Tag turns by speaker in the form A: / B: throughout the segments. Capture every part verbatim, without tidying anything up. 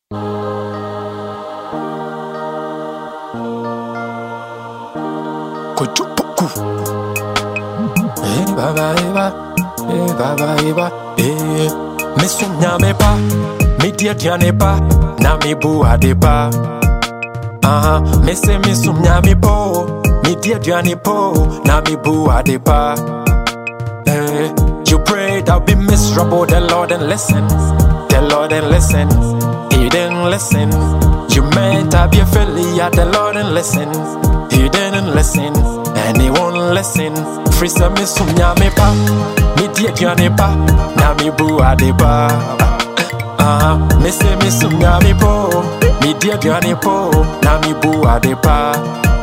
A: Kuchupuku. Eh baba eba, eh baba eba, eh. Me sunya me pa, me dia diane pa, na me bua de pa. Ah, me se me sunya me po, me dia diane po, na me bua de pa. Eh, you prayed I'll be miserable, the Lord and listen, the Lord and listen, He didn't listen. You meant I'll be a failure, the Lord and listen, He didn't listen, and He won't listen. Free some me sunya me pa, me dia diane pa, na me bua de pa. Ah, me se me sunya me po, me dia diane po, na me bua de pa.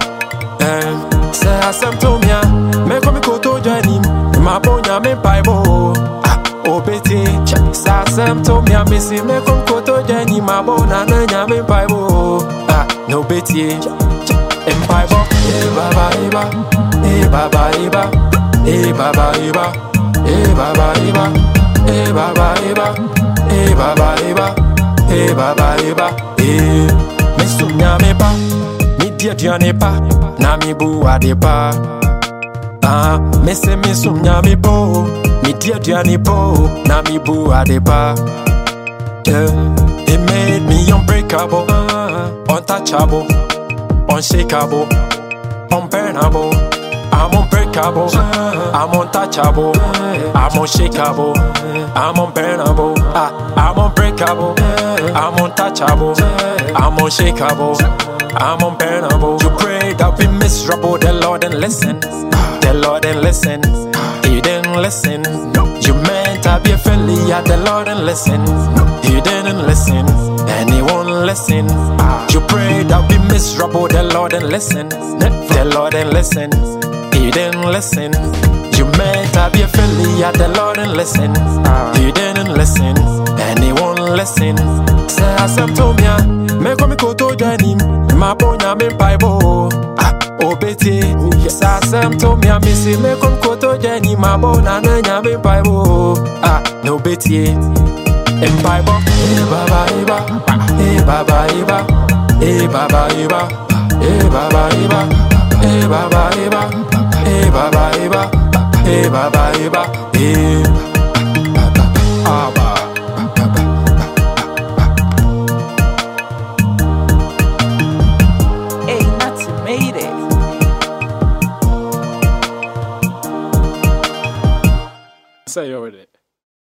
A: Eh, say asem to me, me come go to join ma bonya me Bible. Ah, obeti, say asem to me, me see me come go to join ma bona na nya me Bible. Ah, no beti, em Bible. Eh baba eba, eh baba eba, eh baba eba, eh baba eba, eh baba eba, eh baba eba, eh baba eba, eh. Me sunya me pa, me dia diane pa, na me bua de pa. Ah, me se me sunya me po, me dia diane po, na me bua de pa. Yeah, it made me unbreakable, uh, untouchable, unshakable, unburnable. I'm unbreakable, I'm untouchable, I'm unshakable, I'm unburnable. Ah, I'm unbreakable, I'm untouchable, I'm unshakable, I'm unburnable. You prayed I'll be miserable, the Lord and listen, the Lord and listen, He didn't listen. You meant I'll be a failure, the Lord and listen, He didn't listen, and He won't listen. You prayed I'll be miserable, the Lord and listen, the Lord and listen, He didn't listen. You meant I'll be a failure, the Lord and listen, He didn't listen, and He won't listen. Say asem to me, me come go to join him, ma bonya me Bible. Ah, obeti, say asem to me, me see me come go to join him, ma bona na nya me Bible. Ah, no beti, em Bible. Eh baba eba, eh baba eba, eh baba eba, eh baba eba, eh baba eba. Eh baba eba, eh baba eba, eh.